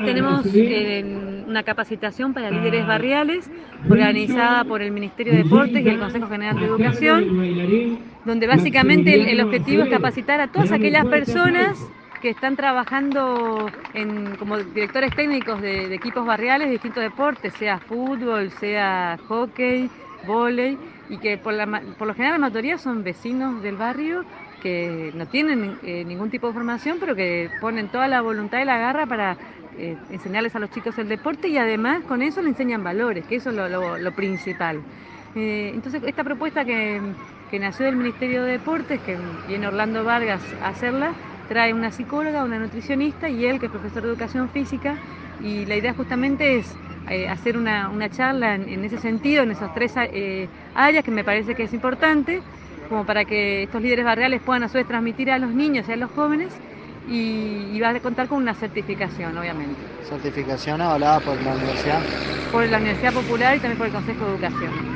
tenemos una capacitación para líderes barriales organizada por el Ministerio de Deportes y el Consejo General de Educación, donde básicamente el objetivo es capacitar a todas aquellas personas que están trabajando como directores técnicos de equipos barriales de distintos deportes, sea fútbol, sea hockey, vóley, y que por lo general la mayoría son vecinos del barrio que no tienen ningún tipo de formación, pero que ponen toda la voluntad y la garra para enseñarles a los chicos el deporte, y además con eso le enseñan valores, que eso es lo principal. Entonces esta propuesta que nació del Ministerio de Deportes, que viene Orlando Vargas a hacerla, trae una psicóloga, una nutricionista y él, que es profesor de educación física, y la idea justamente es hacer una charla en ese sentido, en esas tres áreas, que me parece que es importante, como para que estos líderes barriales puedan a su vez transmitir a los niños y a los jóvenes, y va a contar con una certificación, obviamente. ¿Certificación avalada por la universidad? Por la Universidad Popular y también por el Consejo de Educación.